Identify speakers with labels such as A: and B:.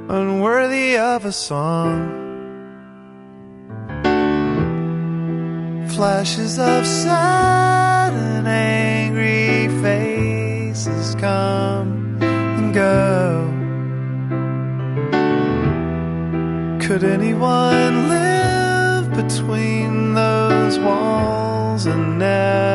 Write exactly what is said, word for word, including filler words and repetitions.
A: unworthy of a song. Flashes of sad and angry faces come and go. Could anyone live between those walls and never